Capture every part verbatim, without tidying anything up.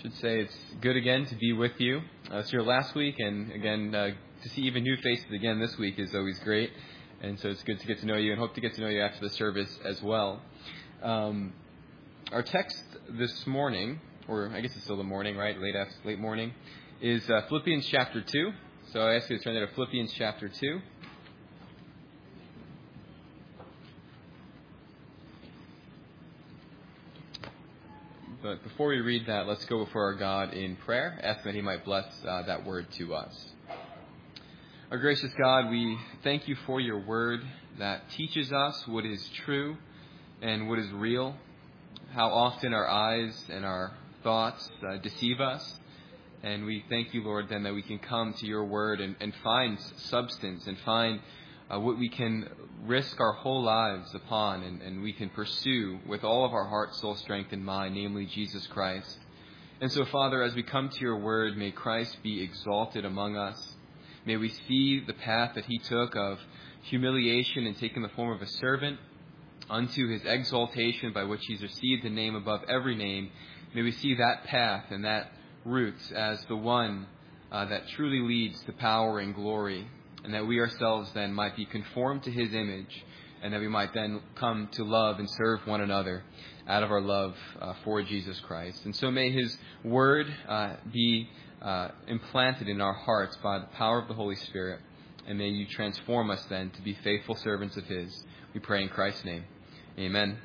should say it's good again to be with you. Uh, it's your last week, and again, uh, to see even new faces again this week is always great. And so it's good to get to know you, and hope to get to know you after the service as well. Um, our text this morning, or I guess it's still the morning, right? Late after, late morning, is uh, Philippians chapter two. So I ask you to turn there to Philippians chapter two. But before we read that, let's go before our God in prayer, ask that He might bless uh, that word to us. Our gracious God, we thank you for your word that teaches us what is true and what is real, how often our eyes and our thoughts uh, deceive us. And we thank you, Lord, then that we can come to your word and, and find substance and find uh, what we can risk our whole lives upon, and, and we can pursue with all of our heart, soul, strength, and mind, namely Jesus Christ. And so, Father, as we come to your word, may Christ be exalted among us. May we see the path that he took of humiliation and taking the form of a servant unto his exaltation by which he's received the name above every name. May we see that path and that route as the one uh, that truly leads to power and glory, and that we ourselves then might be conformed to his image, and that we might then come to love and serve one another out of our love uh, for Jesus Christ. And so may his word uh, be uh, implanted in our hearts by the power of the Holy Spirit, and may you transform us then to be faithful servants of his. We pray in Christ's name. Amen.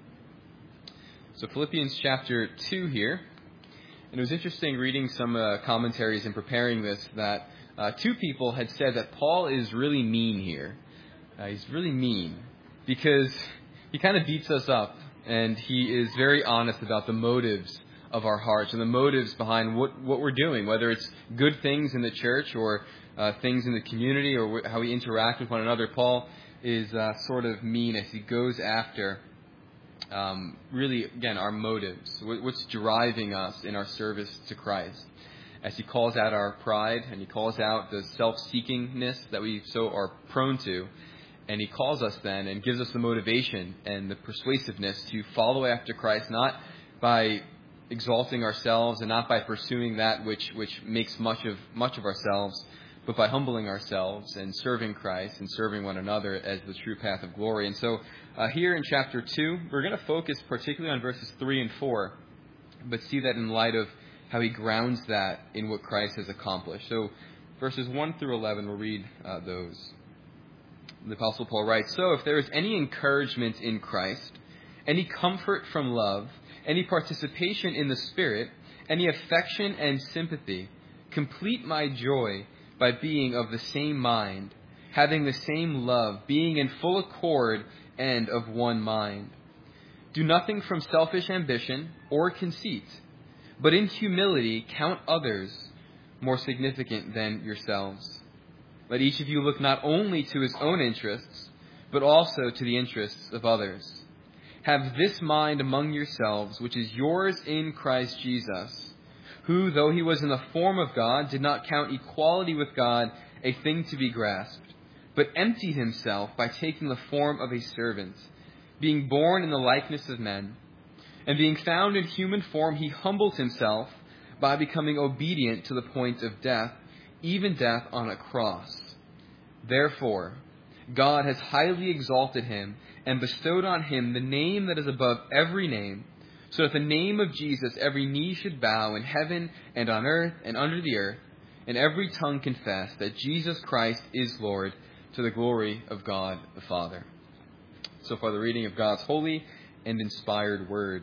So Philippians chapter two here. And it was interesting reading some uh, commentaries and preparing this that uh, two people had said that Paul is really mean here. Uh, he's really mean because he kind of beats us up, and he is very honest about the motives of our hearts and the motives behind what, what we're doing, whether it's good things in the church or uh, things in the community or wh- how we interact with one another. Paul is uh, sort of mean as he goes after Um, really, again, our motives, what's driving us in our service to Christ, as he calls out our pride and he calls out the self-seekingness that we so are prone to, and he calls us then and gives us the motivation and the persuasiveness to follow after Christ, not by exalting ourselves and not by pursuing that which which makes much of much of ourselves, but by humbling ourselves and serving Christ and serving one another as the true path of glory. And so uh, here in chapter two, we're going to focus particularly on verses three and four, but see that in light of how he grounds that in what Christ has accomplished. So verses one through eleven, we'll read uh, those. The Apostle Paul writes, "So if there is any encouragement in Christ, any comfort from love, any participation in the Spirit, any affection and sympathy, complete my joy by being of the same mind, having the same love, being in full accord and of one mind. Do nothing from selfish ambition or conceit, but in humility count others more significant than yourselves. Let each of you look not only to his own interests, but also to the interests of others. Have this mind among yourselves, which is yours in Christ Jesus, who, though he was in the form of God, did not count equality with God a thing to be grasped, but emptied himself by taking the form of a servant, being born in the likeness of men. And being found in human form, he humbled himself by becoming obedient to the point of death, even death on a cross. Therefore, God has highly exalted him and bestowed on him the name that is above every name, so that the name of Jesus every knee should bow in heaven and on earth and under the earth, and every tongue confess that Jesus Christ is Lord, to the glory of God the Father." So far, the reading of God's holy and inspired word.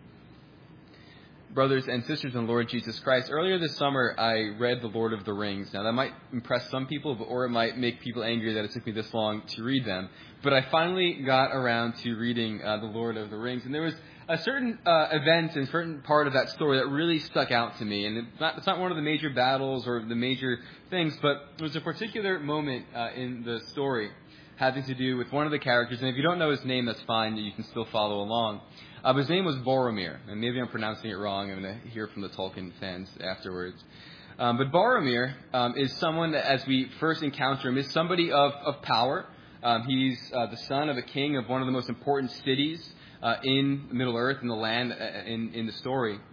Brothers and sisters in Lord Jesus Christ, earlier this summer I read The Lord of the Rings. Now that might impress some people, or it might make people angry that it took me this long to read them. But I finally got around to reading uh, The Lord of the Rings, and there was a certain uh, event and certain part of that story that really stuck out to me. And it's not, it's not one of the major battles or the major things, but there was a particular moment uh, in the story having to do with one of the characters. And if you don't know his name, that's fine. You can still follow along. Uh, but his name was Boromir. And maybe I'm pronouncing it wrong. I'm going to hear from the Tolkien fans afterwards. Um, but Boromir um, is someone that, as we first encounter him, is somebody of, of power. Um, he's uh, the son of a king of one of the most important cities uh, in Middle Earth, in the land, uh, in, in the story.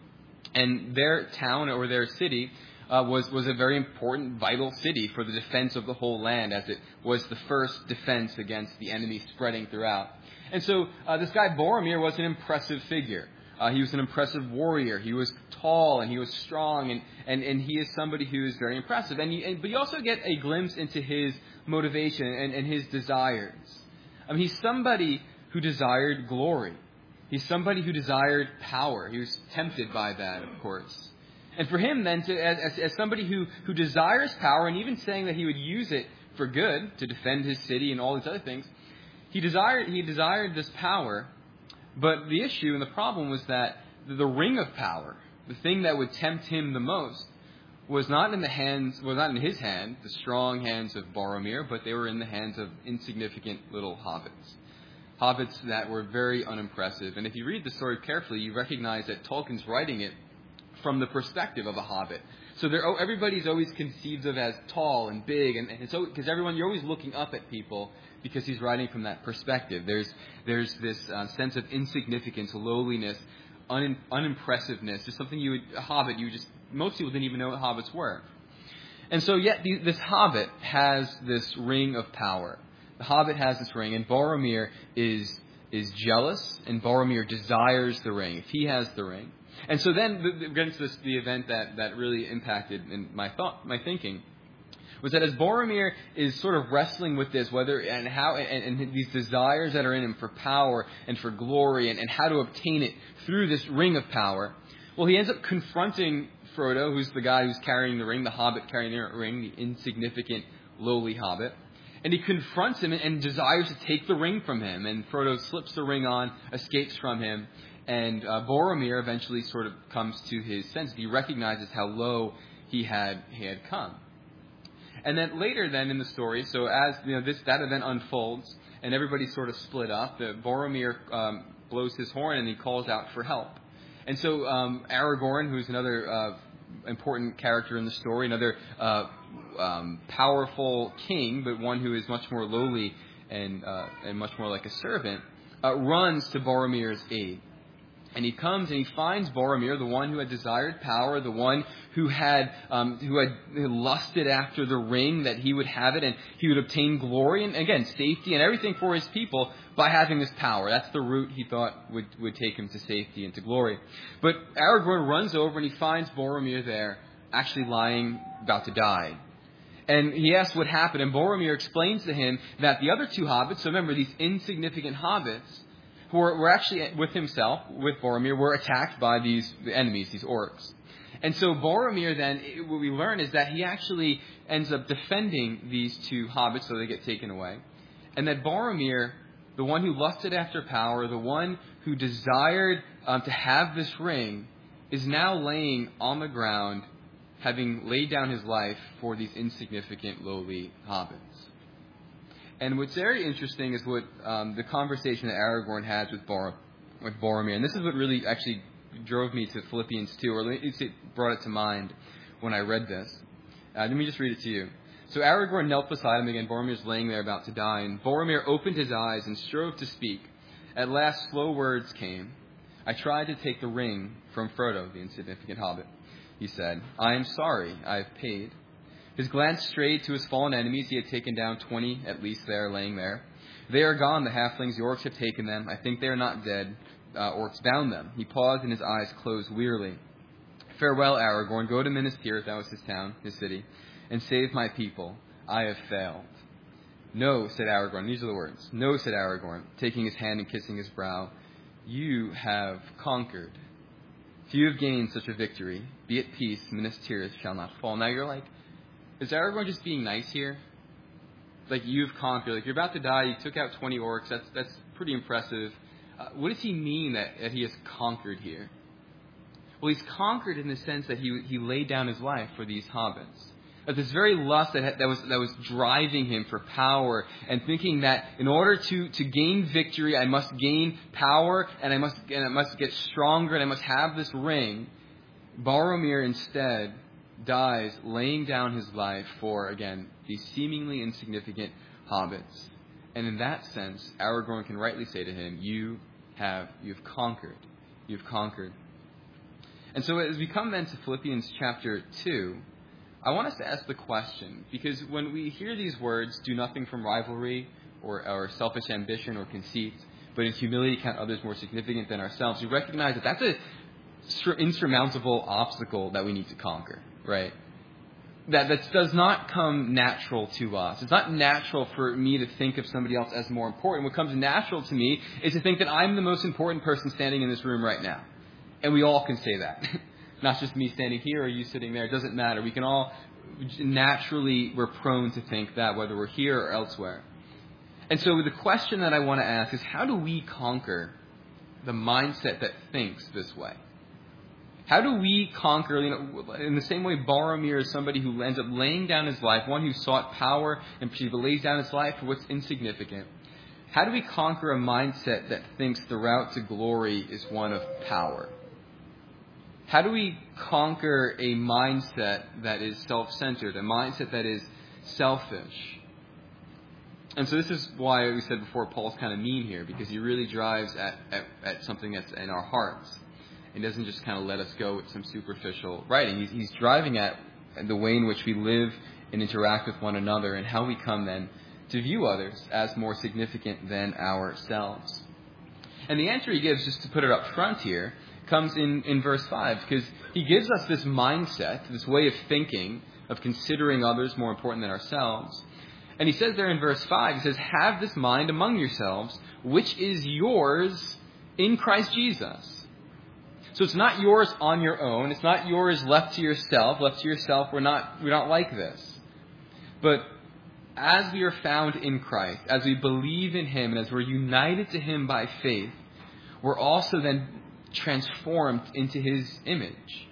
And their town or their city uh, was, was a very important, vital city for the defense of the whole land, as it was the first defense against the enemy spreading throughout. And so uh, this guy Boromir was an impressive figure. Uh, he was an impressive warrior. He was tall and he was strong, and, and, and he is somebody who is very impressive. And, you, and But you also get a glimpse into his motivation and, and his desires. I mean, he's somebody who desired glory. He's somebody who desired power. He was tempted by that, of course. And for him then, to, as, as somebody who, who desires power, and even saying that he would use it for good, to defend his city and all these other things, he desired, he desired this power. But the issue and the problem was that the ring of power, the thing that would tempt him the most, was not in the hands, was not in his hand, the strong hands of Boromir, but they were in the hands of insignificant little hobbits. Hobbits that were very unimpressive. And if you read the story carefully, you recognize that Tolkien's writing it from the perspective of a hobbit. So there, everybody's always conceived of as tall and big, and, and so because everyone, you're always looking up at people because he's writing from that perspective. There's there's this uh, sense of insignificance, lowliness, un, unimpressiveness. Just something you would, a hobbit, you just, most people didn't even know what hobbits were. And so yet the, this hobbit has this ring of power. The hobbit has this ring, and Boromir is is jealous, and Boromir desires the ring. If he has the ring. And so then, the, the, against this, the event that, that really impacted in my thought, my thinking, was that as Boromir is sort of wrestling with this, whether and how, and, and these desires that are in him for power and for glory, and, and how to obtain it through this ring of power, well, he ends up confronting Frodo, who's the guy who's carrying the ring, the hobbit carrying the ring, the insignificant, lowly hobbit. And he confronts him and, and desires to take the ring from him. And Frodo slips the ring on, escapes from him. And uh, Boromir eventually sort of comes to his senses. He recognizes how low he had he had come. And then later, then in the story, so as you know, this that event unfolds, and everybody's sort of split up. The Boromir um, blows his horn and he calls out for help. And so um, Aragorn, who's another uh, important character in the story, another uh, um, powerful king, but one who is much more lowly and uh, and much more like a servant, uh, runs to Boromir's aid. And he comes and he finds Boromir, the one who had desired power, the one who had um, who had lusted after the ring, that he would have it and he would obtain glory and, again, safety and everything for his people by having this power. That's the route he thought would, would take him to safety and to glory. But Aragorn runs over and he finds Boromir there, actually lying, about to die. And he asks what happened, and Boromir explains to him that the other two hobbits, so remember, these insignificant hobbits, who were, were actually with himself, with Boromir, were attacked by these enemies, these orcs. And so Boromir then, what we learn is that he actually ends up defending these two hobbits so they get taken away. And that Boromir, the one who lusted after power, the one who desired um, to have this ring, is now laying on the ground, having laid down his life for these insignificant, lowly hobbits. And what's very interesting is what um, the conversation that Aragorn has with, Bor- with Boromir. And this is what really actually drove me to Philippians two, or at least it brought it to mind when I read this. Uh, let me just read it to you. So Aragorn knelt beside him again. Boromir's laying there about to die. And Boromir opened his eyes and strove to speak. At last, slow words came. I tried to take the ring from Frodo, the insignificant hobbit. He said, I am sorry, I have paid. His glance strayed to his fallen enemies. He had taken down twenty, at least there, laying there. They are gone, the halflings. The orcs have taken them. I think they are not dead. Uh, orcs bound them. He paused, and his eyes closed wearily. Farewell, Aragorn. Go to Minas Tirith, that was his town, his city, and save my people. I have failed. No, said Aragorn. These are the words. No, said Aragorn, taking his hand and kissing his brow. You have conquered. If you have gained such a victory, be at peace. Minas Tirith shall not fall. Now you're like, is Aragorn just being nice here? Like, you've conquered. Like, you're about to die. You took out twenty orcs. That's that's pretty impressive. Uh, what does he mean that, that he has conquered here? Well, he's conquered in the sense that he he laid down his life for these hobbits. That this very lust that, that was that was driving him for power, and thinking that in order to, to gain victory, I must gain power, and I must and I must get stronger, and I must have this ring. Boromir instead dies laying down his life for, again, these seemingly insignificant hobbits. And in that sense, Aragorn can rightly say to him, you have you've conquered. You've conquered. And so as we come then to Philippians chapter two, I want us to ask the question, because when we hear these words, do nothing from rivalry or, or selfish ambition or conceit, but in humility count others more significant than ourselves, we recognize that that's an insurmountable obstacle that we need to conquer, right? That that does not come natural to us. It's not natural for me to think of somebody else as more important. What comes natural to me is to think that I'm the most important person standing in this room right now. And we all can say that. Not just me standing here or you sitting there. It doesn't matter. We can all, naturally, we're prone to think that, whether we're here or elsewhere. And so the question that I want to ask is, how do we conquer the mindset that thinks this way? How do we conquer, you know, in the same way Boromir is somebody who ends up laying down his life, one who sought power and lays down his life for what's insignificant. How do we conquer a mindset that thinks the route to glory is one of power? How do we conquer a mindset that is self-centered, a mindset that is selfish? And so this is why we said before Paul's kind of mean here, because he really drives at, at, at something that's in our hearts. He doesn't just kind of let us go with some superficial writing. He's, he's driving at the way in which we live and interact with one another, and how we come then to view others as more significant than ourselves. And the answer he gives, just to put it up front here, comes in, in verse five, because he gives us this mindset, this way of thinking, of considering others more important than ourselves. And he says there in verse five, he says, have this mind among yourselves, which is yours in Christ Jesus. So it's not yours on your own. It's not yours left to yourself. Left to yourself, we're not, we're not like this. But as we are found in Christ, as we believe in Him, and as we're united to Him by faith, we're also then transformed into His image.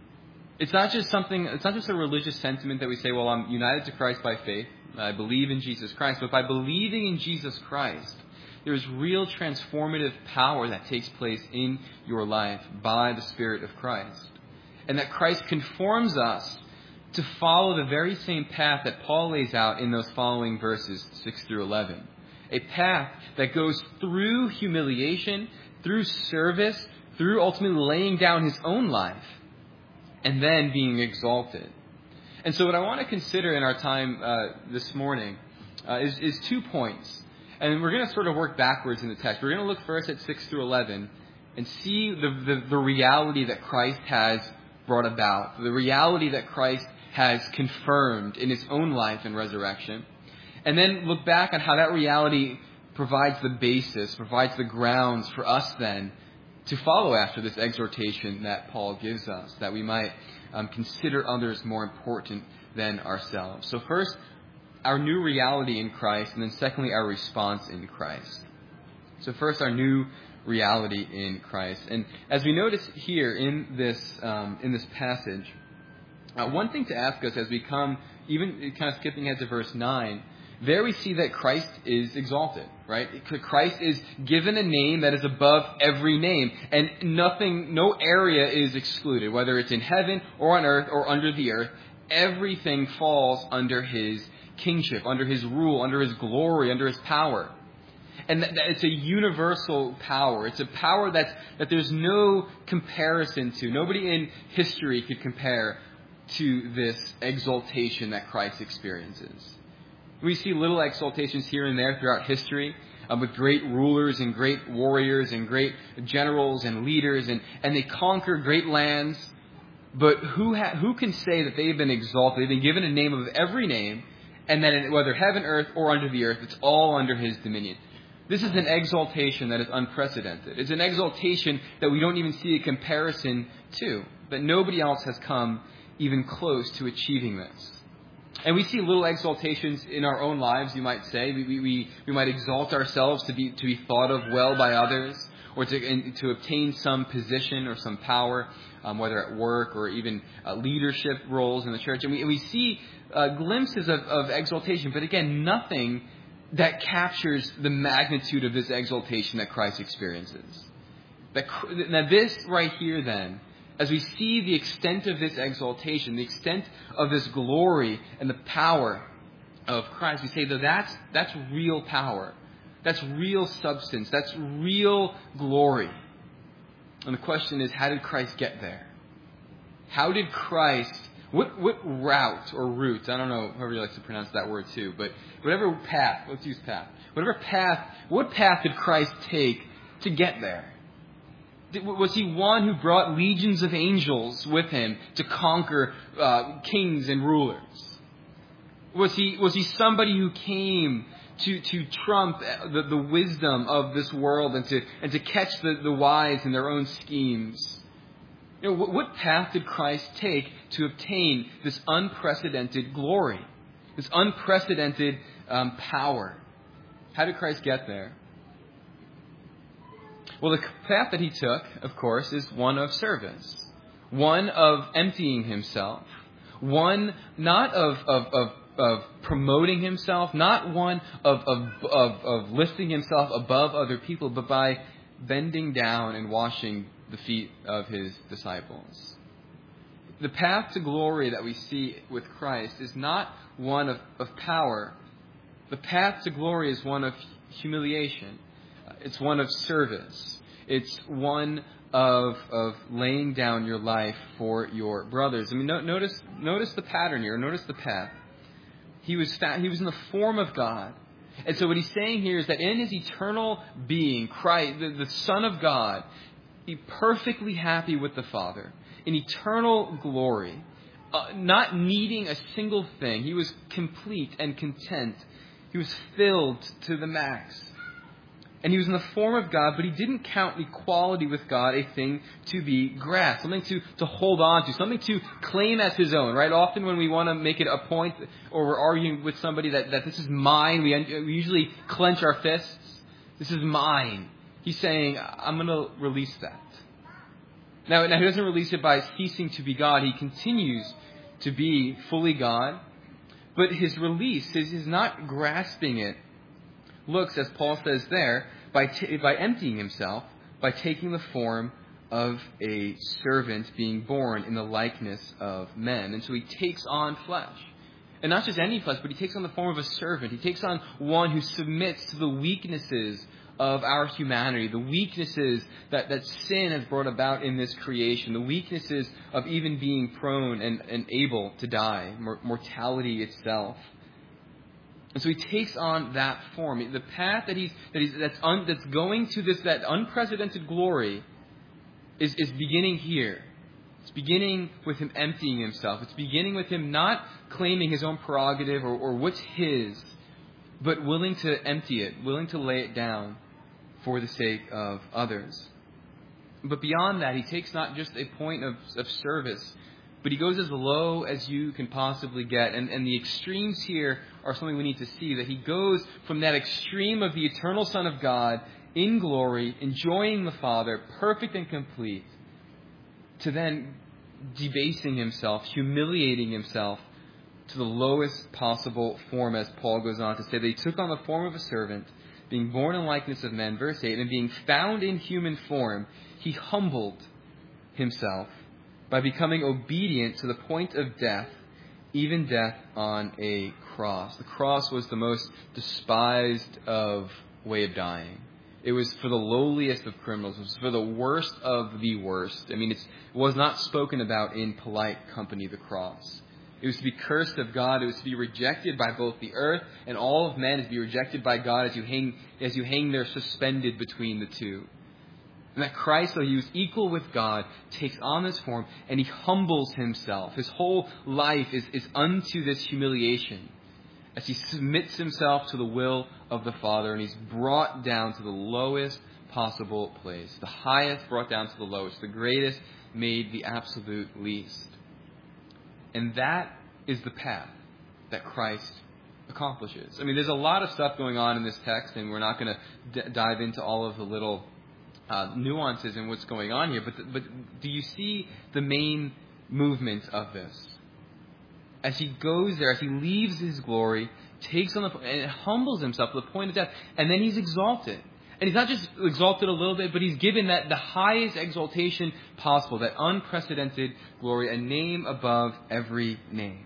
It's not just something, it's not just a religious sentiment that we say, well, I'm united to Christ by faith. I believe in Jesus Christ. But by believing in Jesus Christ, there's real transformative power that takes place in your life by the Spirit of Christ. And that Christ conforms us to follow the very same path that Paul lays out in those following verses, six through eleven. A path that goes through humiliation, through service, through ultimately laying down his own life, and then being exalted. And so what I want to consider in our time uh, this morning uh, is, is two points. And we're going to sort of work backwards in the text. We're going to look first at six through eleven and see the, the, the reality that Christ has brought about, the reality that Christ has confirmed in his own life and resurrection. And then look back on how that reality provides the basis, provides the grounds for us then to follow after this exhortation that Paul gives us, that we might um, consider others more important than ourselves. So first, our new reality in Christ, and then secondly, our response in Christ. So first, our new reality in Christ. And as we notice here in this um, in this passage, uh, one thing to ask us as we come, even kind of skipping ahead to verse nine, there we see that Christ is exalted, right? Christ is given a name that is above every name, and nothing, no area is excluded, whether it's in heaven or on earth or under the earth. Everything falls under his kingship, under his rule, under his glory, under his power. And that, that it's a universal power. It's a power that's, that there's no comparison to. Nobody in history could compare to this exaltation that Christ experiences. We see little exaltations here and there throughout history um, with great rulers and great warriors and great generals and leaders, and, and they conquer great lands. But who ha- who can say that they've been exalted? They've been given a name of every name, and that in, whether heaven, earth, or under the earth, it's all under his dominion. This is an exaltation that is unprecedented. It's an exaltation that we don't even see a comparison to, that nobody else has come even close to achieving this. And we see little exaltations in our own lives, you might say. We, we, we might exalt ourselves to be to be thought of well by others, or to in, to obtain some position or some power, um, whether at work or even uh, leadership roles in the church. And we, and we see uh, glimpses of, of exaltation, but again, nothing that captures the magnitude of this exaltation that Christ experiences. That, now this right here then, as we see the extent of this exaltation, the extent of this glory and the power of Christ, we say that that's, that's real power. That's real substance. That's real glory. And the question is, how did Christ get there? How did Christ, what, what route or route, I don't know, however you like to pronounce that word too, but whatever path, let's use path. Whatever path, what path did Christ take to get there? Was he one who brought legions of angels with him to conquer uh, kings and rulers? Was he was he somebody who came to to trump the, the wisdom of this world and to and to catch the, the wise in their own schemes? You know, what, what path did Christ take to obtain this unprecedented glory, this unprecedented um, power? How did Christ get there? Well, the path that he took, of course, is one of service, one of emptying himself, one not of of of, of promoting himself, not one of, of of of lifting himself above other people, but by bending down and washing the feet of his disciples. The path to glory that we see with Christ is not one of, of power. The path to glory is one of humiliation. It's one of service. It's one of of laying down your life for your brothers. I mean, no, notice notice the pattern here. Notice the path. He was fa- he was in the form of God, and so what he's saying here is that in his eternal being, Christ, the, the Son of God, he perfectly happy with the Father in eternal glory, uh, not needing a single thing. He was complete and content. He was filled to the max. And he was in the form of God, but he didn't count equality with God a thing to be grasped, something to, to hold on to, something to claim as his own, right? Often when we want to make it a point or we're arguing with somebody that, that this is mine, we, we usually clench our fists. This is mine. He's saying, I'm going to release that. Now, now, he doesn't release it by ceasing to be God. He continues to be fully God. But his release, his, his not grasping it, looks, as Paul says there, by t- by emptying himself, by taking the form of a servant being born in the likeness of men. And so he takes on flesh. And not just any flesh, but he takes on the form of a servant. He takes on one who submits to the weaknesses of our humanity, the weaknesses that, that sin has brought about in this creation, the weaknesses of even being prone and, and able to die, mor- mortality itself. And so he takes on that form. The path that he's that he's that's un, that's going to this that unprecedented glory is, is beginning here. It's beginning with him emptying himself. It's beginning with him not claiming his own prerogative or, or what's his, but willing to empty it, willing to lay it down for the sake of others. But beyond that, he takes not just a point of, of service, but he goes as low as you can possibly get. And, and the extremes here are something we need to see, that he goes from that extreme of the eternal Son of God in glory, enjoying the Father, perfect and complete, to then debasing himself, humiliating himself to the lowest possible form, as Paul goes on to say. They took on the form of a servant, being born in likeness of men, verse eight, and being found in human form, he humbled himself by becoming obedient to the point of death, even death on a cross. The cross was the most despised of way of dying. It was for the lowliest of criminals. It was for the worst of the worst. I mean, it's, it was not spoken about in polite company, the cross. It was to be cursed of God. It was to be rejected by both the earth and all of men. It was to be rejected by God as you hang, as you hang there suspended between the two. And that Christ, though he was equal with God, takes on this form and he humbles himself. His whole life is, is unto this humiliation as he submits himself to the will of the Father, and he's brought down to the lowest possible place. The highest brought down to the lowest. The greatest made the absolute least. And that is the path that Christ accomplishes. I mean, there's a lot of stuff going on in this text, and we're not going to d- dive into all of the little uh, nuances in what's going on here. But the, but do you see the main movement of this? As he goes there, as he leaves his glory, takes on the and humbles himself to the point of death, and then he's exalted. And he's not just exalted a little bit, but he's given that the highest exaltation possible, that unprecedented glory, a name above every name.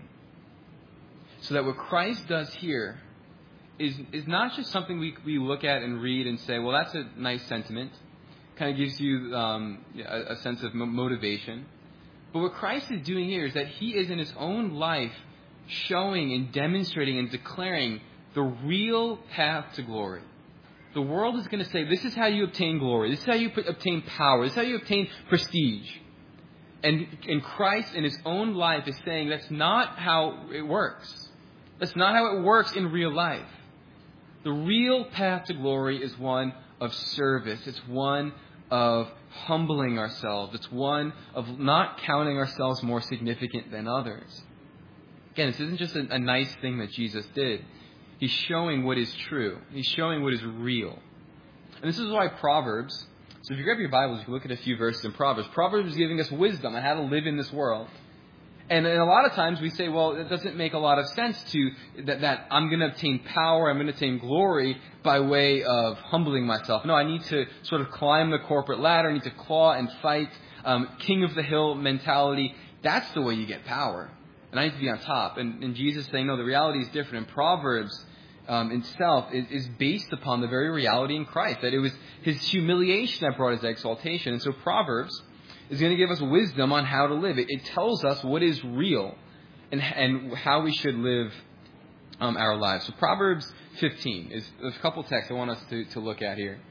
So that what Christ does here is, is not just something we, we look at and read and say, well, that's a nice sentiment. Kind of gives you um, a, a sense of motivation. But what Christ is doing here is that he is in his own life showing and demonstrating and declaring the real path to glory. The world is going to say, this is how you obtain glory. This is how you obtain power. This is how you obtain prestige. And, and Christ in his own life is saying that's not how it works. That's not how it works in real life. The real path to glory is one of service. It's one of humbling ourselves. It's one of not counting ourselves more significant than others. Again, this isn't just a, a nice thing that Jesus did. He's showing what is true. He's showing what is real. And this is why Proverbs, so if you grab your Bibles, you can look at a few verses in Proverbs. Proverbs is giving us wisdom on how to live in this world. And, and a lot of times we say, well, it doesn't make a lot of sense to that, that I'm going to obtain power, I'm going to obtain glory by way of humbling myself. No, I need to sort of climb the corporate ladder. I need to claw and fight. Um, king of the hill mentality. That's the way you get power. And I need to be on top. And, and Jesus is saying, no, the reality is different. And Proverbs um, itself is, is based upon the very reality in Christ, that it was his humiliation that brought his exaltation. And so Proverbs is going to give us wisdom on how to live. It, it tells us what is real and, and how we should live um, our lives. So Proverbs fifteen is there's a couple texts I want us to, to look at here.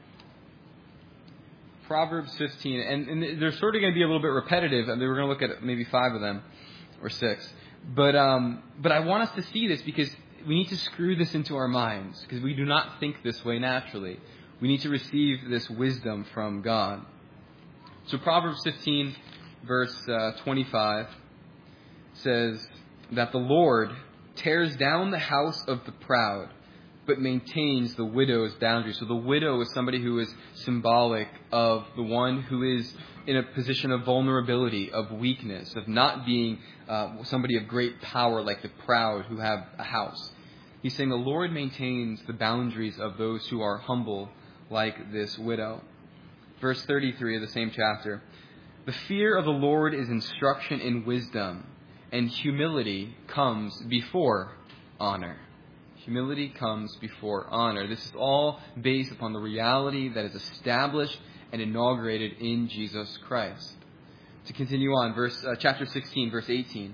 Proverbs fifteen, and, and they're sort of going to be a little bit repetitive, and we're going to look at maybe five of them or six. But um, but I want us to see this because we need to screw this into our minds because we do not think this way naturally. We need to receive this wisdom from God. So Proverbs fifteen, verse uh, twenty-five, says that the Lord tears down the house of the proud, but maintains the widow's boundary. So the widow is somebody who is symbolic of the one who is in a position of vulnerability, of weakness, of not being uh, somebody of great power like the proud who have a house. He's saying the Lord maintains the boundaries of those who are humble like this widow. Verse thirty-three of the same chapter. The fear of the Lord is instruction in wisdom, and humility comes before honor. Humility comes before honor. This is all based upon the reality that is established and inaugurated in Jesus Christ. To continue on, verse uh, chapter sixteen, verse eighteen.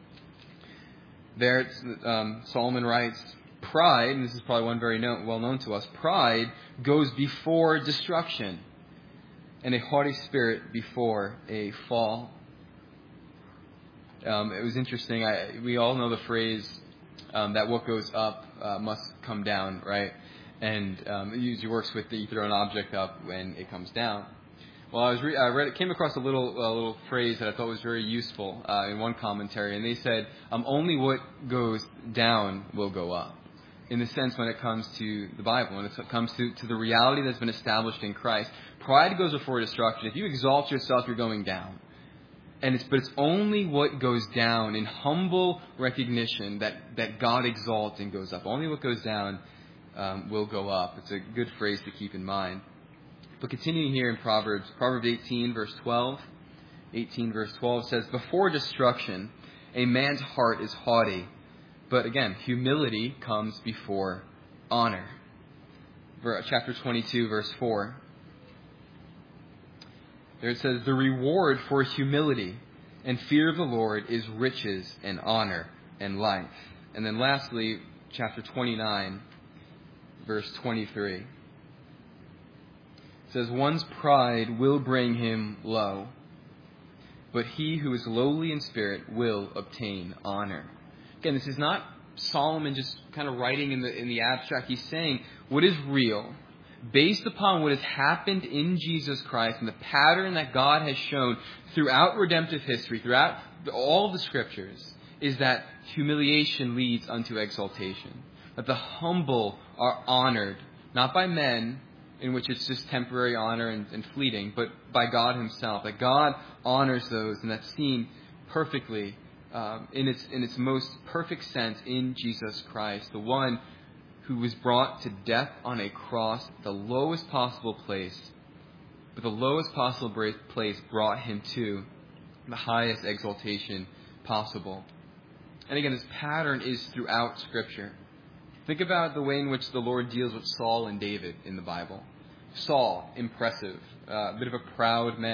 There, it's, um, Solomon writes, pride, and this is probably one very known, well known to us, pride goes before destruction, and a haughty spirit before a fall. Um, it was interesting. I, we all know the phrase um, that what goes up uh, must come down, right? And um, it usually works with the, you throw an object up when it comes down. Well, I was re- I read, came across a little uh, little phrase that I thought was very useful uh, in one commentary, and they said, um, "Only what goes down will go up." In the sense, when it comes to the Bible, when it comes to, to the reality that's been established in Christ, pride goes before destruction. If you exalt yourself, you're going down. And it's but it's only what goes down in humble recognition that, that God exalts and goes up. Only what goes down um, will go up. It's a good phrase to keep in mind. But continuing here in Proverbs, Proverbs eighteen, verse twelve. eighteen, verse twelve says, before destruction, a man's heart is haughty. But again, humility comes before honor. Chapter twenty-two, verse four. There it says, the reward for humility and fear of the Lord is riches and honor and life. And then lastly, chapter twenty-nine, verse twenty-three. It says, one's pride will bring him low, but he who is lowly in spirit will obtain honor. Again, this is not Solomon just kind of writing in the in the abstract. He's saying what is real, based upon what has happened in Jesus Christ and the pattern that God has shown throughout redemptive history, throughout all the Scriptures, is that humiliation leads unto exaltation. That the humble are honored, not by men, in which it's just temporary honor and, and fleeting, but by God himself. That God honors those, and that's seen perfectly um, in its in its most perfect sense in Jesus Christ, the one who was brought to death on a cross, the lowest possible place, but the lowest possible place brought him to the highest exaltation possible. And again, this pattern is throughout Scripture. Think about the way in which the Lord deals with Saul and David in the Bible. Saul, impressive, uh, a bit of a proud man.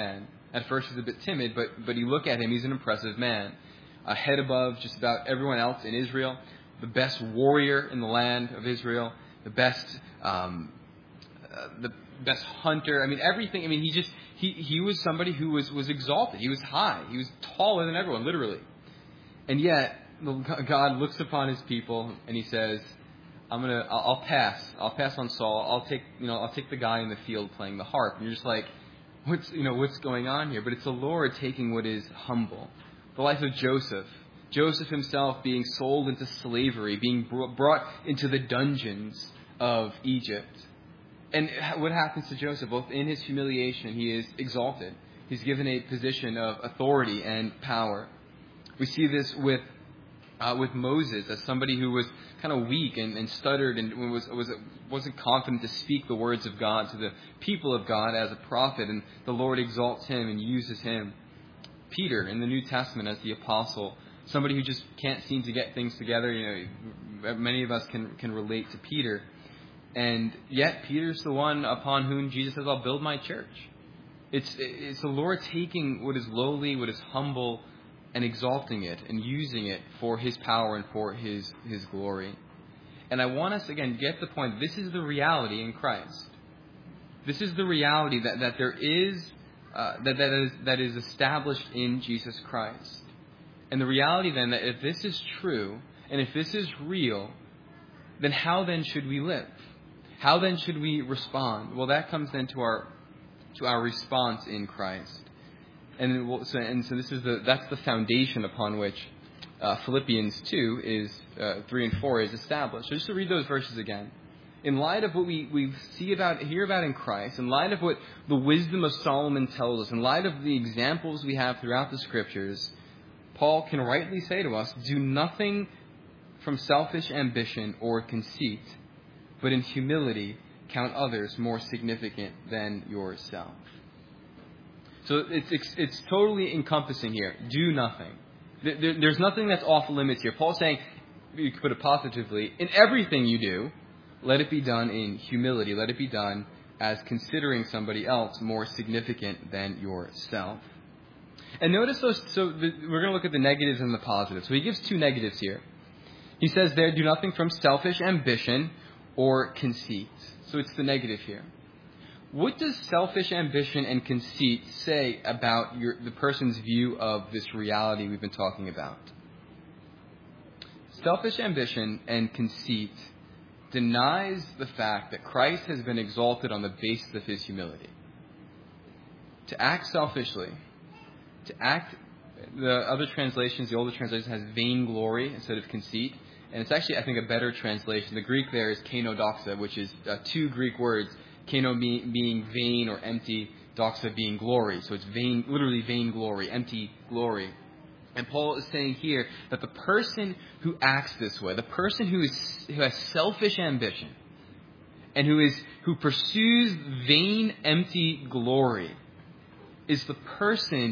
At first he's a bit timid, but, but you look at him, he's an impressive man. A head above just about everyone else in Israel. The best warrior in the land of Israel. The best, um, uh, the best hunter. I mean, everything. I mean, he just, he, he was somebody who was, was exalted. He was high. He was taller than everyone, literally. And yet, God looks upon his people and he says, I'm gonna, I'll, I'll pass. I'll pass on Saul. I'll take, you know, I'll take the guy in the field playing the harp. And you're just like, what's, you know, what's going on here? But it's the Lord taking what is humble. The life of Joseph. Joseph himself being sold into slavery, being brought into the dungeons of Egypt. And what happens to Joseph? Both in his humiliation, he is exalted. He's given a position of authority and power. We see this with uh, with Moses as somebody who was kind of weak and, and stuttered and was, was, wasn't confident to speak the words of God to the people of God as a prophet. And the Lord exalts him and uses him. Peter in the New Testament as the apostle, somebody who just can't seem to get things together. You know, many of us can, can relate to Peter. And yet Peter's the one upon whom Jesus says, I'll build my church. It's, it's the Lord taking what is lowly, what is humble, and exalting it and using it for his power and for his, his glory. And I want us, again, get the point. This is the reality in Christ. This is the reality that, that there is, uh, that, that, is, that is established in Jesus Christ. And the reality then that if this is true, and if this is real, then how then should we live? How then should we respond? Well, that comes then to our to our response in Christ. And, we'll, so, and so this is the that's the foundation upon which uh, Philippians two is uh, three and four is established. So just to read those verses again. In light of what we, we see about, hear about in Christ, in light of what the wisdom of Solomon tells us, in light of the examples we have throughout the Scriptures, Paul can rightly say to us, do nothing from selfish ambition or conceit, but in humility count others more significant than yourself. So it's, it's, it's totally encompassing here. Do nothing. There, there's nothing that's off limits here. Paul's saying, you could put it positively, in everything you do, let it be done in humility. Let it be done as considering somebody else more significant than yourself. And notice those, so the, we're going to look at the negatives and the positives. So he gives two negatives here. He says there, do nothing from selfish ambition or conceit. So it's the negative here. What does selfish ambition and conceit say about your, the person's view of this reality we've been talking about? Selfish ambition and conceit denies the fact that Christ has been exalted on the basis of his humility. To act selfishly, to act, the other translations, the older translation has vainglory instead of conceit. And it's actually, I think, a better translation. The Greek there is kenodoxa, which is uh, two Greek words. Keno being vain or empty, doxa being glory. So it's vain, literally vainglory, empty glory. And Paul is saying here that the person who acts this way, the person who is who has selfish ambition, and who is who pursues vain, empty glory, is the person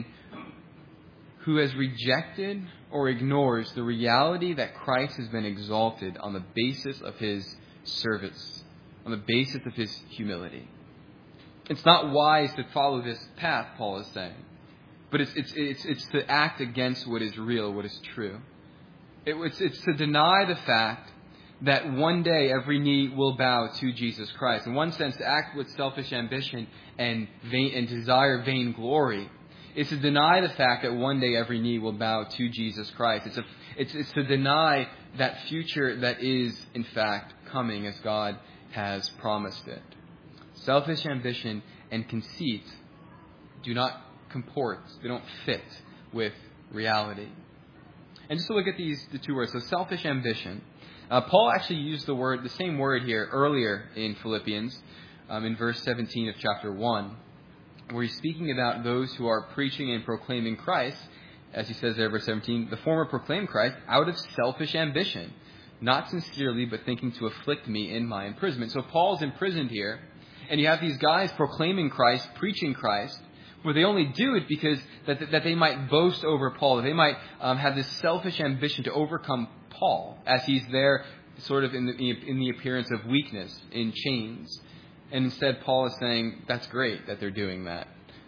who has rejected or ignores the reality that Christ has been exalted on the basis of his service, on the basis of his humility. It's not wise to follow this path, Paul is saying, but it's it's it's, it's to act against what is real, what is true. It, it's, it's to deny the fact that one day every knee will bow to Jesus Christ. In one sense, to act with selfish ambition and vain and desire vain glory is to deny the fact that one day every knee will bow to Jesus Christ. It's, a, it's, it's to deny that future that is, in fact, coming as God has promised it. Selfish ambition and conceit do not comport. They don't fit with reality. And just to look at these the two words, so selfish ambition. Uh, Paul actually used the word, the same word here earlier in Philippians, um, in verse seventeen of chapter one. Where he's speaking about those who are preaching and proclaiming Christ, as he says there, verse seventeen, the former proclaim Christ out of selfish ambition, not sincerely, but thinking to afflict me in my imprisonment. So Paul's imprisoned here, and you have these guys proclaiming Christ, preaching Christ, where they only do it because that, that they might boast over Paul, that they might um, have this selfish ambition to overcome Paul, as he's there sort of in the, in the appearance of weakness, in chains. And instead, Paul is saying, that's great that they're doing that.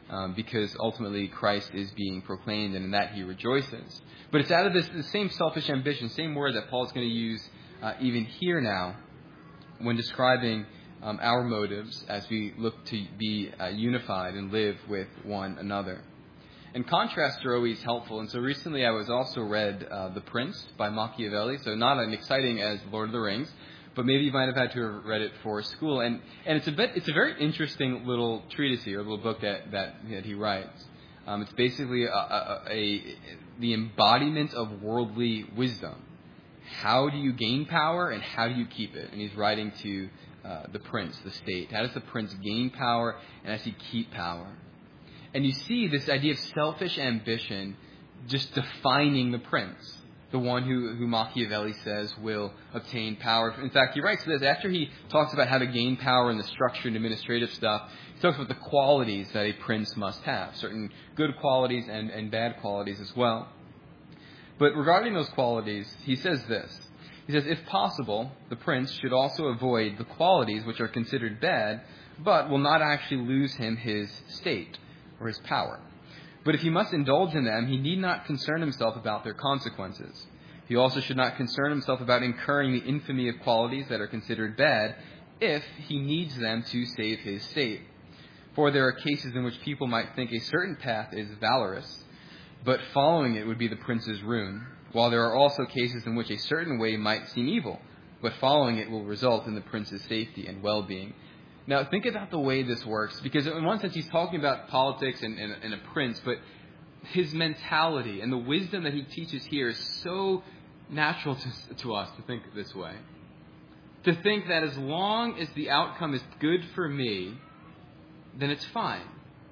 um, because ultimately Christ is being proclaimed, and in that he rejoices. But it's out of this the same selfish ambition, same word that Paul's going to use uh, even here now when describing um, our motives as we look to be uh, unified and live with one another. And contrasts are always helpful. And so recently I was also read uh, The Prince by Machiavelli. So not as exciting as Lord of the Rings, but maybe you might have had to have read it for school. And and it's a bit it's a very interesting little treatise or little book that that, that he writes. Um, it's basically a, a, a the embodiment of worldly wisdom. How do you gain power and how do you keep it? And he's writing to uh, the prince, the state. How does the prince gain power and how does he keep power? And you see this idea of selfish ambition just defining the prince, the one who, who Machiavelli says will obtain power. In fact, he writes this after he talks about how to gain power and the structure and administrative stuff. He talks about the qualities that a prince must have, certain good qualities and, and bad qualities as well. But regarding those qualities, he says this. He says, if possible, the prince should also avoid the qualities which are considered bad, but will not actually lose him his state or his power. But if he must indulge in them, he need not concern himself about their consequences. He also should not concern himself about incurring the infamy of qualities that are considered bad, if he needs them to save his state. For there are cases in which people might think a certain path is valorous, but following it would be the prince's ruin, while there are also cases in which a certain way might seem evil, but following it will result in the prince's safety and well-being. Now, think about the way this works, because in one sense he's talking about politics and, and, and a prince, but his mentality and the wisdom that he teaches here is so natural to, to us to think this way. To think that as long as the outcome is good for me, then it's fine.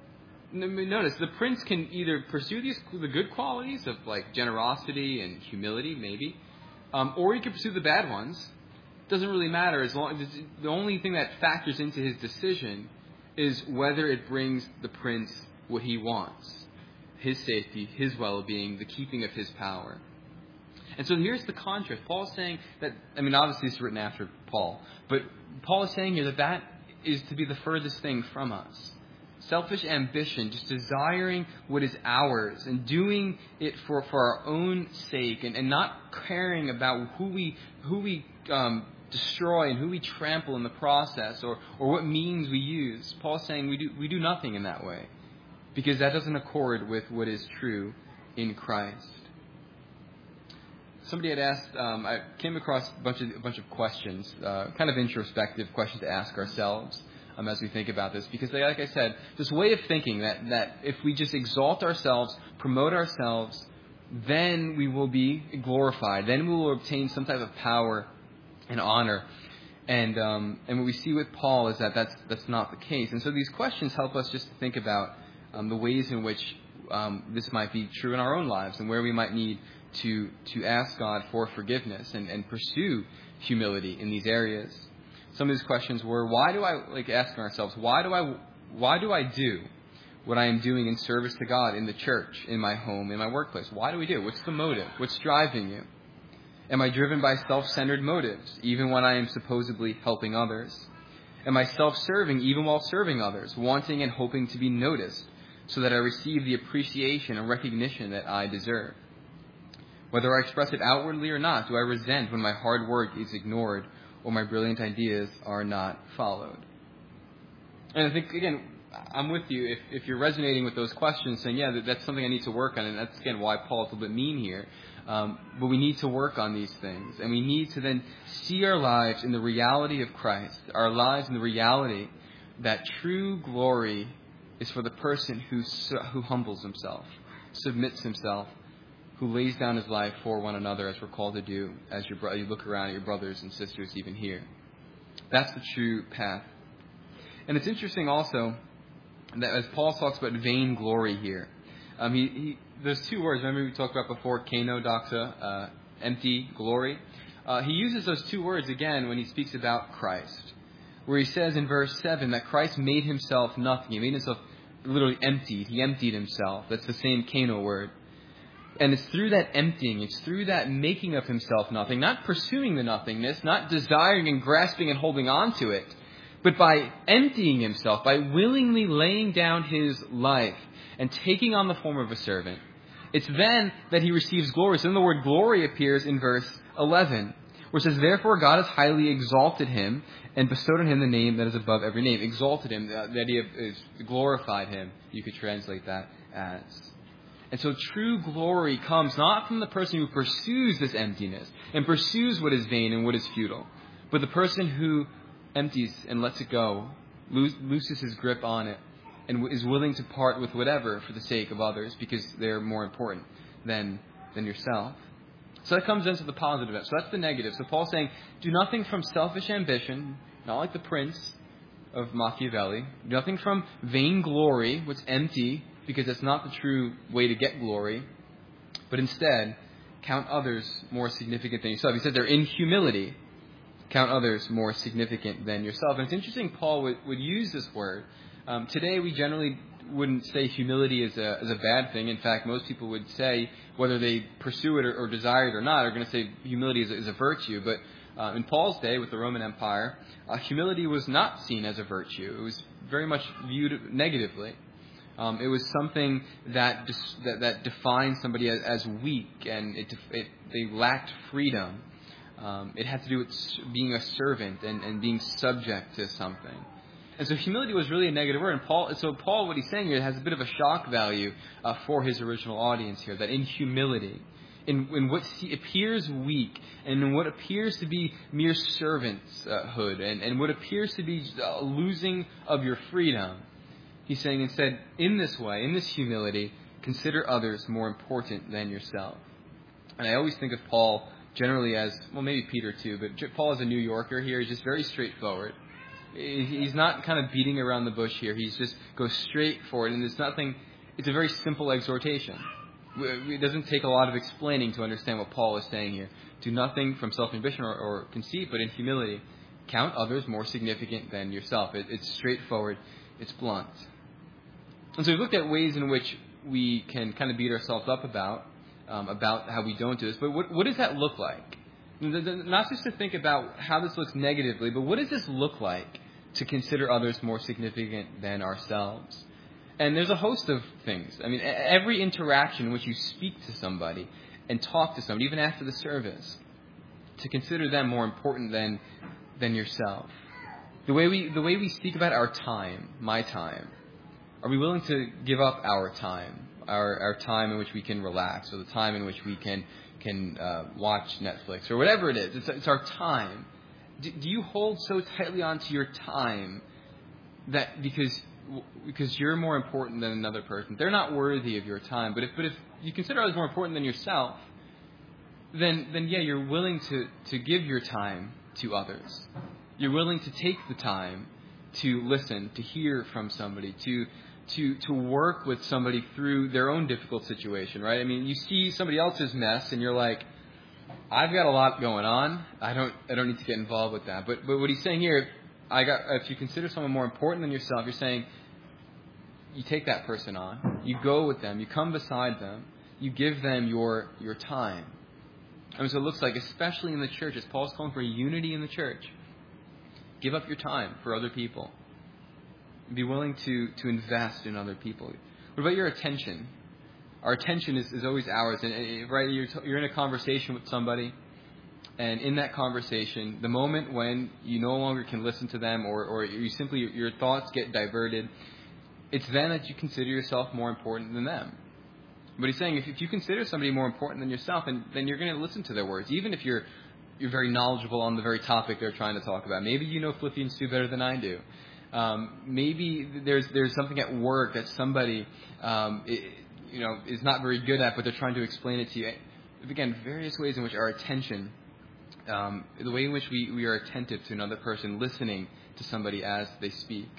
Notice, the prince can either pursue these the good qualities of like generosity and humility, maybe, um, or he can pursue the bad ones. Doesn't really matter as long as the only thing that factors into his decision is whether it brings the prince what he wants, his safety, his well-being, the keeping of his power. And so here's the contrast. Paul's saying that, I mean, obviously it's written after Paul, but Paul is saying here that that is to be the furthest thing from us. Selfish ambition, just desiring what is ours and doing it for, for our own sake and, and not caring about who we who we um, destroy and who we trample in the process or, or what means we use. Paul's saying we do we do nothing in that way because that doesn't accord with what is true in Christ. Somebody had asked, um, I came across a bunch of, a bunch of questions, uh, kind of introspective questions to ask ourselves. Um, as we think about this, because they, like I said, this way of thinking that, that if we just exalt ourselves, promote ourselves, then we will be glorified. Then we will obtain some type of power and honor. And um, and what we see with Paul is that that's, that's not the case. And so these questions help us just to think about um, the ways in which um, this might be true in our own lives and where we might need to to ask God for forgiveness and, and pursue humility in these areas. Some of these questions were, why do I, like asking ourselves, why do I, why do I do what I am doing in service to God in the church, in my home, in my workplace? Why do we do it? What's the motive? What's driving you? Am I driven by self-centered motives, even when I am supposedly helping others? Am I self-serving, even while serving others, wanting and hoping to be noticed so that I receive the appreciation and recognition that I deserve? Whether I express it outwardly or not, do I resent when my hard work is ignored or my brilliant ideas are not followed? And I think, again, I'm with you. If, if you're resonating with those questions, saying, yeah, that, that's something I need to work on, and that's, again, why Paul's a little bit mean here. Um, but we need to work on these things, and we need to then see our lives in the reality of Christ, our lives in the reality that true glory is for the person who who humbles himself, submits himself, who lays down his life for one another, as we're called to do, as your bro- you look around at your brothers and sisters even here. That's the true path. And it's interesting also that as Paul talks about vain glory here, um, he, he there's two words. Remember we talked about before, kenodoxa, uh, empty glory. Uh, he uses those two words again when he speaks about Christ, where he says in verse seven that Christ made himself nothing. He made himself literally emptied. He emptied himself. That's the same keno word. And it's through that emptying, it's through that making of himself nothing, not pursuing the nothingness, not desiring and grasping and holding on to it, But by emptying himself, by willingly laying down his life and taking on the form of a servant, it's then that he receives glory. So then the word glory appears in verse eleven, where it says, therefore God has highly exalted him and bestowed on him the name that is above every name. Exalted him, the, the idea is glorified him. You could translate that as. And so true glory comes not from the person who pursues this emptiness and pursues what is vain and what is futile, but the person who empties and lets it go, looses his grip on it, and is willing to part with whatever for the sake of others because they're more important than, than yourself. So that comes into the positive. So that's the negative. So Paul's saying, do nothing from selfish ambition, not like the prince of Machiavelli. Do nothing from vainglory, what's empty, because that's not the true way to get glory. But instead, count others more significant than yourself. He says they're in humility. Count others more significant than yourself. And it's interesting Paul would, would use this word. Um, today we generally wouldn't say humility is a, is a bad thing. In fact, most people would say, whether they pursue it or, or desire it or not, are going to say humility is a, is a virtue. But uh, in Paul's day with the Roman Empire, uh, humility was not seen as a virtue. It was very much viewed negatively. Um, it was something that dis- that, that defined somebody as, as weak, and it, it they lacked freedom. Um, it had to do with being a servant and, and being subject to something. And so humility was really a negative word. And Paul, so Paul, what he's saying here has a bit of a shock value uh, for his original audience here, that in humility, in, in what appears weak, and in what appears to be mere servanthood, and, and what appears to be a losing of your freedom, he's saying instead, in this way, in this humility, consider others more important than yourself. And I always think of Paul generally as, well, maybe Peter too, but Paul is a New Yorker here. He's just very straightforward. He's not kind of beating around the bush here. He's just goes straight for it. And there's nothing, it's a very simple exhortation. It doesn't take a lot of explaining to understand what Paul is saying here. Do nothing from self-ambition or, or conceit, but in humility. Count others more significant than yourself. It, it's straightforward. It's blunt. And so we've looked at ways in which we can kind of beat ourselves up about, um, about how we don't do this. But what, what does that look like? Not just to think about how this looks negatively, but what does this look like to consider others more significant than ourselves? And there's a host of things. I mean, every interaction in which you speak to somebody and talk to somebody, even after the service, to consider them more important than than yourself. The way we the way we speak about our time, my time, are we willing to give up our time, our our time in which we can relax, or the time in which we can can uh, watch Netflix, or whatever it is? It's, it's our time. Do, do you hold so tightly onto your time that because because you're more important than another person, they're not worthy of your time? But if but if you consider others more important than yourself, then then yeah, you're willing to, to give your time to others. You're willing to take the time to listen, to hear from somebody, to to to work with somebody through their own difficult situation, right? I mean, you see somebody else's mess and you're like, I've got a lot going on. I don't I don't need to get involved with that. But but what he's saying here, I got if you consider someone more important than yourself, you're saying you take that person on, you go with them, you come beside them, you give them your your time. And so it looks like, especially in the church, as Paul's calling for unity in the church, give up your time for other people. Be willing to, to invest in other people. What about your attention? Our attention is, is always ours. And right, you're, you're in a conversation with somebody, and in that conversation, the moment when you no longer can listen to them, or, or you simply your thoughts get diverted, it's then that you consider yourself more important than them. But he's saying if, if you consider somebody more important than yourself, then, then you're going to listen to their words, even if you're you're very knowledgeable on the very topic they're trying to talk about. Maybe you know Philippians two better than I do. Um, maybe there's there's something at work that somebody um, it, you know is not very good at, but they're trying to explain it to you. Again, various ways in which our attention, um, the way in which we, we are attentive to another person, listening to somebody as they speak.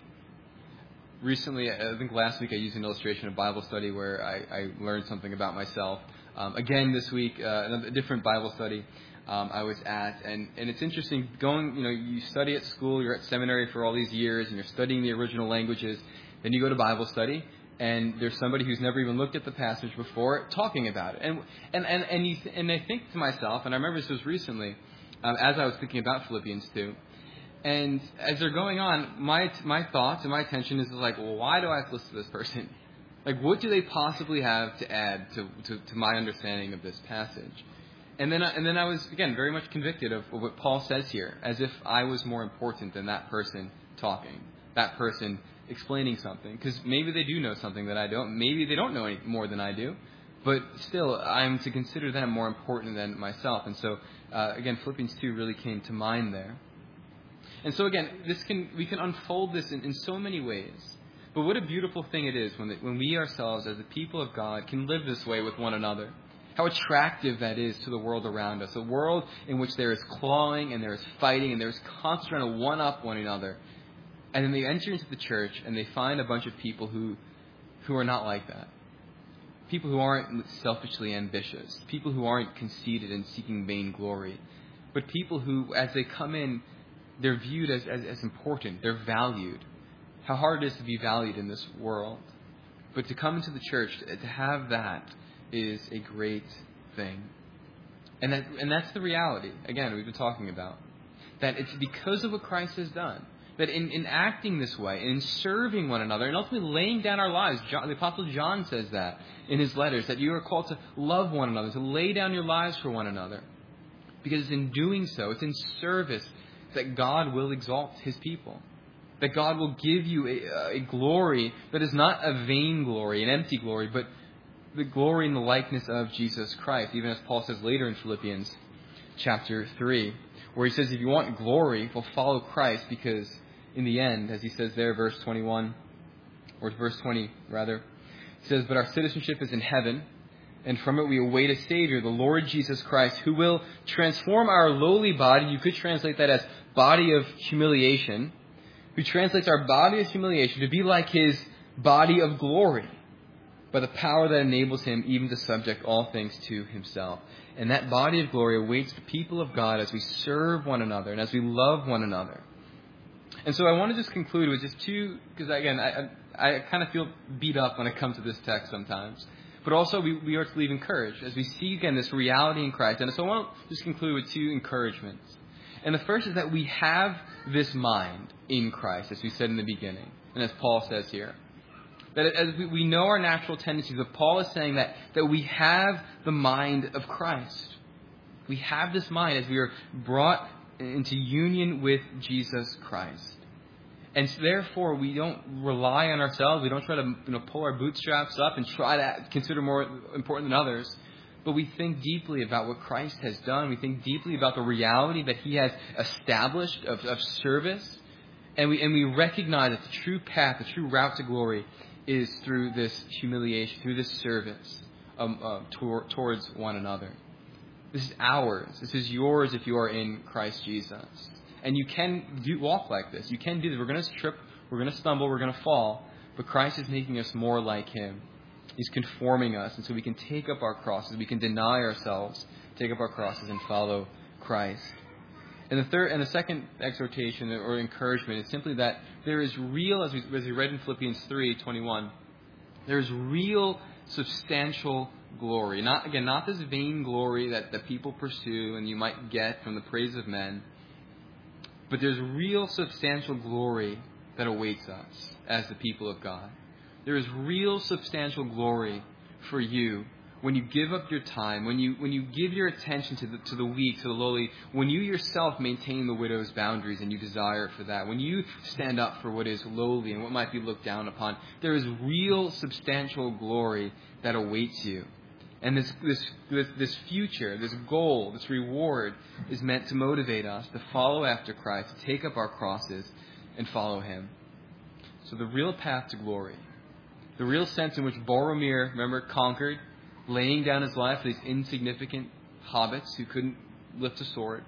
Recently, I think last week I used an illustration of Bible study where I, I learned something about myself. Um, again this week, uh, a different Bible study um, I was at, and, and it's interesting going. You know, you study at school, you're at seminary for all these years, and you're studying the original languages. Then you go to Bible study, and there's somebody who's never even looked at the passage before talking about it. And and and and, you th- and I think to myself, and I remember this was recently, um, as I was thinking about Philippians two. And as they're going on, my my thoughts and my attention is like, well, why do I have to listen to this person? Like, what do they possibly have to add to, to, to my understanding of this passage? And then, I, and then I was, again, very much convicted of what Paul says here, as if I was more important than that person talking, that person explaining something. Because maybe they do know something that I don't. Maybe they don't know any more than I do. But still, I'm to consider them more important than myself. And so, uh, again, Philippians two really came to mind there. And so, again, this can we can unfold this in, in so many ways. But what a beautiful thing it is when, the, when we ourselves, as the people of God, can live this way with one another. How attractive that is to the world around us. A world in which there is clawing and there is fighting and there is constantly trying to one-up one another. And then they enter into the church and they find a bunch of people who, who are not like that. People who aren't selfishly ambitious. People who aren't conceited and seeking vain glory. But people who, as they come in, they're viewed as, as, as important. They're valued. How hard it is to be valued in this world. But to come into the church, to have that, is a great thing. And that and that's the reality, again, we've been talking about. That it's because of what Christ has done. That in, in acting this way, in serving one another, and ultimately laying down our lives, John, the Apostle John says that in his letters, that you are called to love one another, to lay down your lives for one another. Because in doing so, it's in service that God will exalt his people. That God will give you a, a glory that is not a vain glory, an empty glory, but the glory in the likeness of Jesus Christ. Even as Paul says later in Philippians chapter three, where he says, if you want glory, well, follow Christ, because in the end, as he says there, verse twenty-one, or verse twenty rather, he says, but our citizenship is in heaven, and from it we await a Savior, the Lord Jesus Christ, who will transform our lowly body. You could translate that as body of humiliation, who translates our body of humiliation to be like his body of glory, by the power that enables him even to subject all things to himself. And that body of glory awaits the people of God as we serve one another and as we love one another. And so I want to just conclude with just two, because again, I, I, I kind of feel beat up when it comes to this text sometimes. But also we, we are to leave encouraged as we see again this reality in Christ. And so I want to just conclude with two encouragements. And the first is that we have this mind in Christ, as we said in the beginning, and as Paul says here. That as we, we know our natural tendencies, but Paul is saying that, that we have the mind of Christ. We have this mind as we are brought into union with Jesus Christ. And so therefore, we don't rely on ourselves. We don't try to you know, pull our bootstraps up and try to consider more important than others. But we think deeply about what Christ has done. We think deeply about the reality that he has established of, of service. And we, and we recognize that the true path, the true route to glory is through this humiliation, through this service um, uh, tor- towards one another. This is ours. This is yours if you are in Christ Jesus. And you can do, walk like this. You can do this. We're going to trip. We're going to stumble. We're going to fall. But Christ is making us more like him. He's conforming us. And so we can take up our crosses. We can deny ourselves, take up our crosses, and follow Christ. And the third and the second exhortation or encouragement is simply that there is real, as we, as we read in Philippians three twenty-one, there is real substantial glory. Not again, not this vain glory that, that people pursue and you might get from the praise of men, but there's real substantial glory that awaits us as the people of God. There is real substantial glory for you when you give up your time, when you when you give your attention to the to the weak, to the lowly, when you yourself maintain the widow's boundaries and you desire for that, when you stand up for what is lowly and what might be looked down upon, there is real substantial glory that awaits you. And this this this, this future, this goal, this reward is meant to motivate us to follow after Christ, to take up our crosses and follow him. So the real path to glory, the real sense in which Boromir, remember, conquered, laying down his life for these insignificant hobbits who couldn't lift a sword.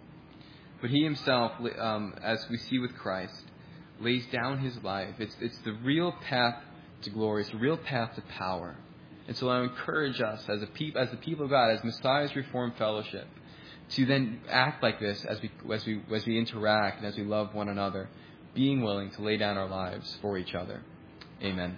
But he himself, um, as we see with Christ, lays down his life. It's, it's the real path to glory. It's the real path to power. And so I encourage us as a peop, as the people of God, as Messiah's Reformed Fellowship, to then act like this as we as we as we interact and as we love one another, being willing to lay down our lives for each other. Amen.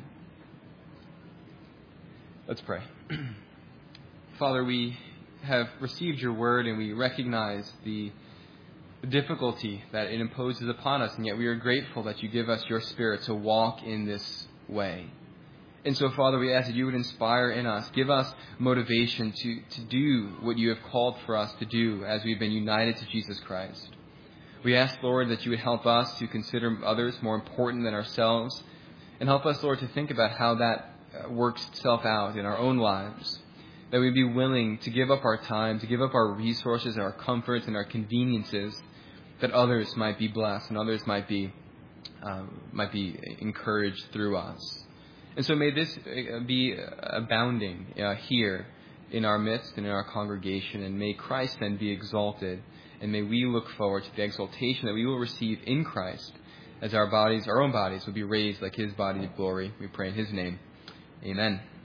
Let's pray. Father, we have received your word and we recognize the the difficulty that it imposes upon us, and yet we are grateful that you give us your Spirit to walk in this way. And so, Father, we ask that you would inspire in us, give us motivation to, to do what you have called for us to do as we've been united to Jesus Christ. We ask, Lord, that you would help us to consider others more important than ourselves, and help us, Lord, to think about how that works itself out in our own lives, that we'd be willing to give up our time, to give up our resources and our comforts and our conveniences, that others might be blessed and others might be um, might be encouraged through us. And so may this be abounding uh, here in our midst and in our congregation, and may Christ then be exalted, and may we look forward to the exaltation that we will receive in Christ as our bodies, our own bodies, will be raised like his body of glory. We pray in his name. Amen.